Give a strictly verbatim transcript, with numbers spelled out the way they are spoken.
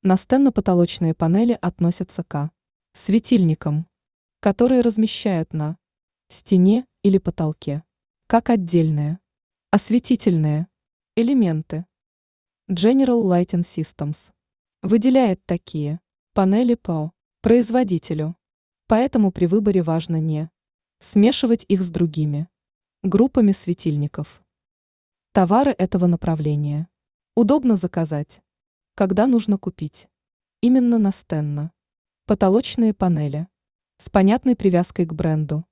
Настенно-потолочные панели относятся к светильникам, которые размещают на стене или потолке, как отдельные осветительные элементы. General Lighting Systems выделяет такие панели по производителю, поэтому при выборе важно не смешивать их с другими группами светильников. Товары этого направления удобно заказать, когда нужно купить. Именно настенно. Потолочные панели с понятной привязкой к бренду.